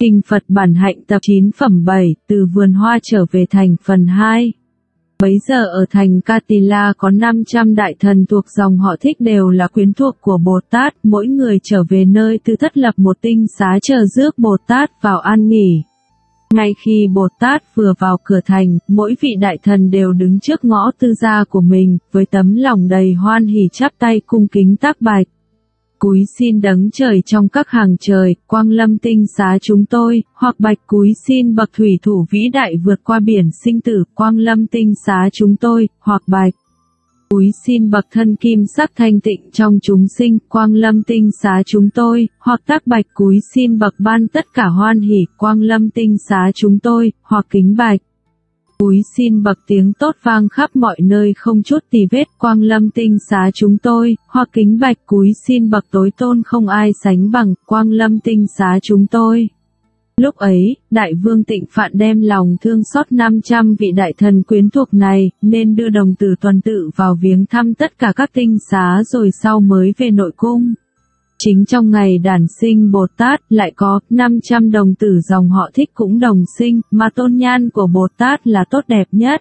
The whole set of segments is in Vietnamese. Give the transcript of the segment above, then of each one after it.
Kinh Phật Bản Hạnh tập 9 phẩm 7, từ vườn hoa trở về thành phần 2. Bấy giờ ở thành Katila có 500 đại thần thuộc dòng họ Thích đều là quyến thuộc của Bồ Tát, mỗi người trở về nơi tư thất lập một tinh xá chờ rước Bồ Tát vào an nghỉ. Ngay khi Bồ Tát vừa vào cửa thành, mỗi vị đại thần đều đứng trước ngõ tư gia của mình, với tấm lòng đầy hoan hỉ chắp tay cung kính tác bạch. Cúi xin đấng trời trong các hàng trời, quang lâm tinh xá chúng tôi, hoặc bạch cúi xin bậc thủy thủ vĩ đại vượt qua biển sinh tử, quang lâm tinh xá chúng tôi, hoặc bạch cúi xin bậc thân kim sắc thanh tịnh trong chúng sinh, quang lâm tinh xá chúng tôi, hoặc tác bạch cúi xin bậc ban tất cả hoan hỷ, quang lâm tinh xá chúng tôi, hoặc kính bạch cúi xin bậc tiếng tốt vang khắp mọi nơi không chút tì vết, quang lâm tinh xá chúng tôi, hoặc kính bạch cúi xin bậc tối tôn không ai sánh bằng, quang lâm tinh xá chúng tôi. Lúc ấy, Đại Vương Tịnh Phạn đem lòng thương xót 500 vị đại thần quyến thuộc này, nên đưa đồng tử tuần tự vào viếng thăm tất cả các tinh xá rồi sau mới về nội cung. Chính trong ngày đản sinh Bồ Tát, lại có 500 đồng tử dòng họ Thích cũng đồng sinh, mà tôn nhan của Bồ Tát là tốt đẹp nhất.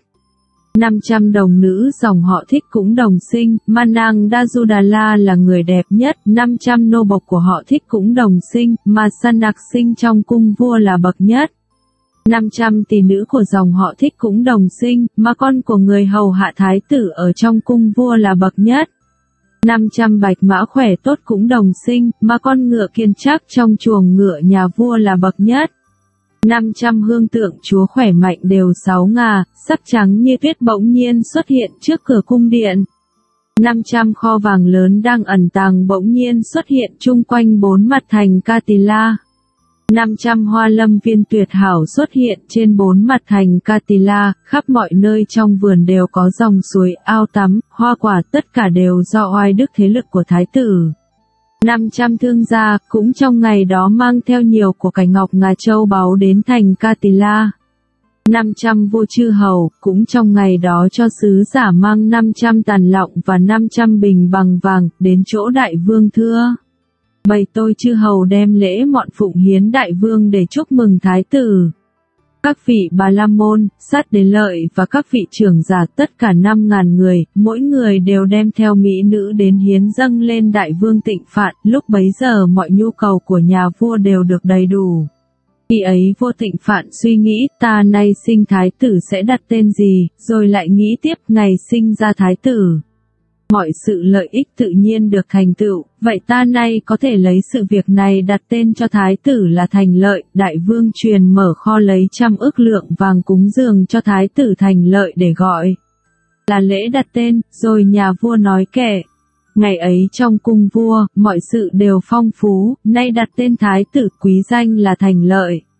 500 đồng nữ dòng họ Thích cũng đồng sinh, mà nàng Dajudala là người đẹp nhất. 500 nô bộc của họ Thích cũng đồng sinh, mà Sanak sinh trong cung vua là bậc nhất. 500 tỷ nữ của dòng họ Thích cũng đồng sinh, mà con của người hầu hạ thái tử ở trong cung vua là bậc nhất. 500 bạch mã khỏe tốt cũng đồng sinh, mà con ngựa kiên chắc trong chuồng ngựa nhà vua là bậc nhất. 500 hương tượng chúa khỏe mạnh đều 6 ngà, sắc trắng như tuyết bỗng nhiên xuất hiện trước cửa cung điện. 500 kho vàng lớn đang ẩn tàng bỗng nhiên xuất hiện chung quanh 4 mặt thành Katila. 500 hoa lâm viên tuyệt hảo xuất hiện trên 4 mặt thành Katila, khắp mọi nơi trong vườn đều có dòng suối, ao tắm, hoa quả, tất cả đều do oai đức thế lực của thái tử. 500 thương gia cũng trong ngày đó mang theo nhiều của cải ngọc ngà châu báu đến thành Katila. 500 vua chư hầu cũng trong ngày đó cho sứ giả mang 500 tàn lọng và 500 bình bằng vàng đến chỗ đại vương thưa. Bày tôi chư hầu đem lễ mọn phụng hiến đại vương để chúc mừng thái tử. Các vị Bà La Môn, Sát Đế Lợi và các vị trưởng giả tất cả 5.000 người, mỗi người đều đem theo mỹ nữ đến hiến dâng lên đại vương Tịnh Phạn. Lúc bấy giờ mọi nhu cầu của nhà vua đều được đầy đủ. Khi ấy vua Tịnh Phạn suy nghĩ, ta nay sinh thái tử sẽ đặt tên gì, rồi lại nghĩ tiếp ngày sinh ra thái tử. Mọi sự lợi ích tự nhiên được thành tựu, vậy ta nay có thể lấy sự việc này đặt tên cho thái tử là Thành Lợi. Đại vương truyền mở kho lấy 100 ức lượng vàng cúng dường cho thái tử Thành Lợi để gọi là lễ đặt tên, rồi nhà vua nói kể. Ngày ấy trong cung vua, mọi sự đều phong phú, nay đặt tên thái tử quý danh là Thành Lợi.